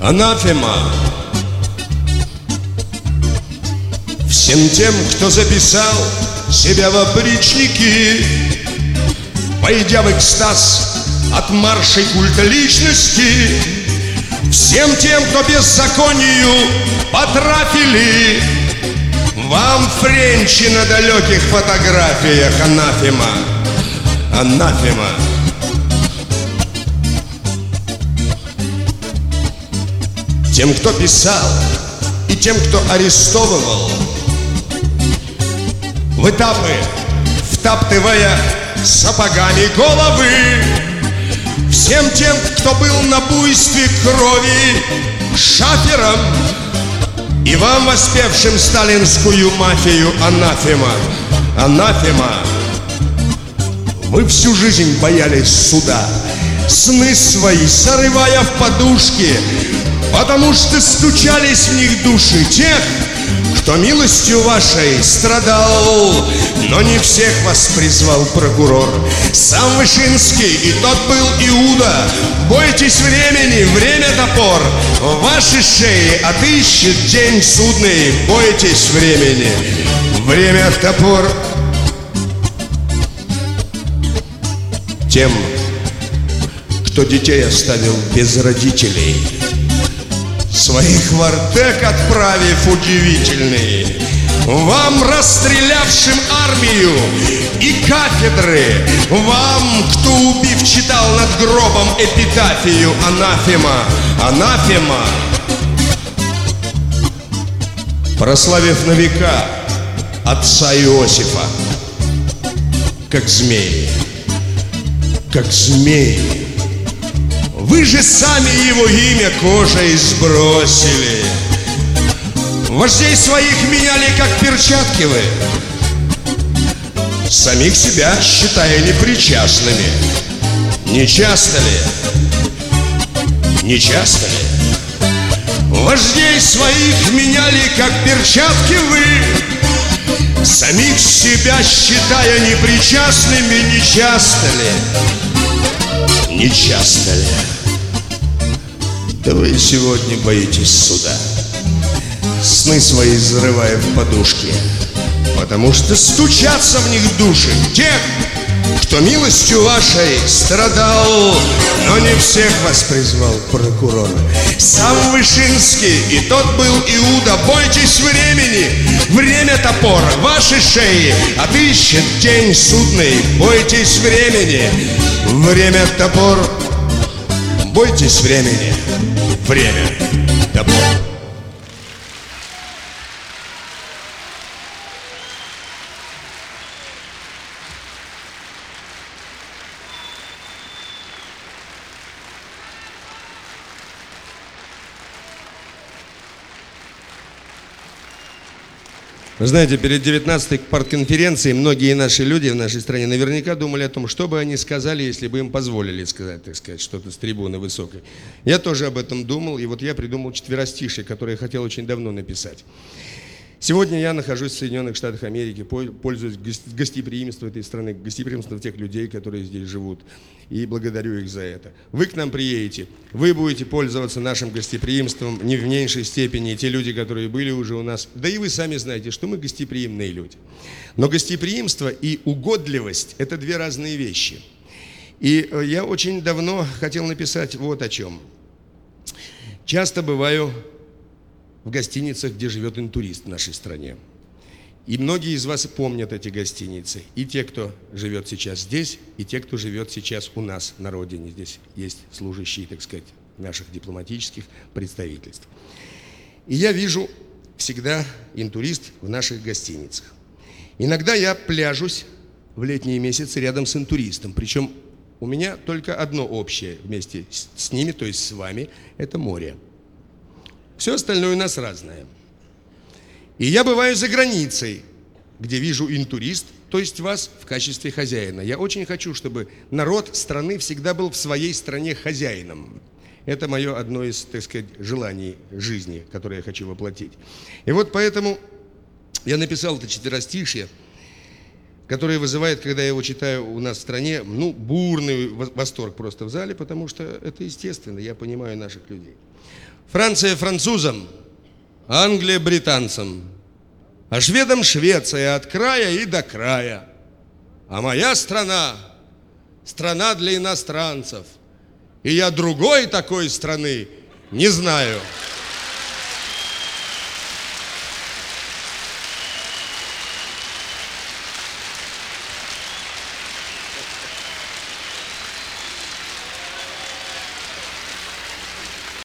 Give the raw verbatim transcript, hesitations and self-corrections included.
Анафема всем тем, кто записал себя в опричники, пойдя в экстаз от маршей культа личности. Всем тем, кто беззаконию потрафили, вам френчи на далеких фотографиях. Анафема, анафема. Тем, кто писал, и тем, кто арестовывал, в этапы втаптывая сапогами головы. Всем тем, кто был на буйстве крови шафером, и вам, воспевшим сталинскую мафию, анафема, анафема. Мы всю жизнь боялись суда, сны свои зарывая в подушки, потому что стучались в них души тех, кто милостью вашей страдал. Но не всех вас призвал прокурор, сам Вышинский, и тот был Иуда. Бойтесь времени, время топор в ваши шеи отыщет день судный. Бойтесь времени, время топор. Тем, кто детей оставил без родителей, своих в Артек отправив удивительный, вам, расстрелявшим армию и кафедры, вам, кто, убив, читал над гробом эпитафию, анафема, анафема. Прославив на века отца Иосифа, как змеи, как змеи, вы же сами его имя кожей сбросили. Вождей своих меняли, как перчатки вы, самих себя считая непричастными. Не часто ли? Не часто ли? Вождей своих меняли, как перчатки вы, самих себя считая непричастными. Не часто ли? Не часто ли? Да вы сегодня боитесь суда, сны свои зарывая в подушки, потому что стучатся в них души тех, кто милостью вашей страдал. Но не всех вас призвал прокурор, сам Вышинский, и тот был Иуда. Бойтесь времени, время топор ваши шеи отыщет день судный. Бойтесь времени, время топор. Бойтесь времени, время топор. Вы знаете, перед девятнадцатой партконференцией многие наши люди в нашей стране наверняка думали о том, что бы они сказали, если бы им позволили сказать, так сказать, что-то с трибуны высокой. Я тоже об этом думал, и вот я придумал четверостишие, которое я хотел очень давно написать. Сегодня я нахожусь в Соединенных Штатах Америки, пользуюсь гостеприимством этой страны, гостеприимством тех людей, которые здесь живут, и благодарю их за это. Вы к нам приедете, вы будете пользоваться нашим гостеприимством не в меньшей степени, те люди, которые были уже у нас. Да и вы сами знаете, что мы гостеприимные люди. Но гостеприимство и угодливость – это две разные вещи. И я очень давно хотел написать вот о чем. Часто бываю в гостиницах, где живет интурист в нашей стране. И многие из вас помнят эти гостиницы. И те, кто живет сейчас здесь, и те, кто живет сейчас у нас на родине. Здесь есть служащие, так сказать, наших дипломатических представительств. И я вижу всегда интурист в наших гостиницах. Иногда я пляжусь в летние месяцы рядом с интуристом. Причем у меня только одно общее вместе с ними, то есть с вами, это море. Все остальное у нас разное. И я бываю за границей, где вижу интурист, то есть вас, в качестве хозяина. Я очень хочу, чтобы народ страны всегда был в своей стране хозяином. Это мое одно из, так сказать, желаний жизни, которое я хочу воплотить. И вот поэтому я написал это четверостишье, которое вызывает, когда я его читаю у нас в стране, ну, бурный восторг просто в зале, потому что это естественно, я понимаю наших людей. Франция французам, Англия британцам, а шведам Швеция от края и до края. А моя страна – страна для иностранцев. И я другой такой страны не знаю.